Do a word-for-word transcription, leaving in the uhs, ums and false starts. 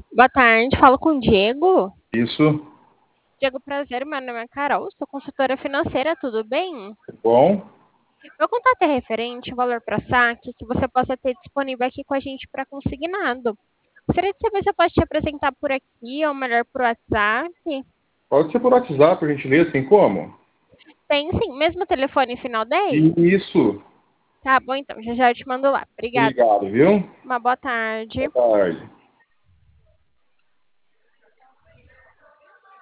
Boa tarde, falo com o Diego. Isso, Diego, prazer, meu nome é Carol, sou consultora financeira, tudo bem? bom. Meu contato é referente ao valor para saque que você possa ter disponível aqui com a gente para consignado. Gostaria de saber se eu posso te apresentar por aqui ou melhor por WhatsApp. Pode ser por WhatsApp, por gentileza, tem como? Tem sim, mesmo telefone final dez? Isso, Tá bom, então, já já eu te mando lá. Obrigada. obrigado, viu? Uma boa tarde. Boa tarde.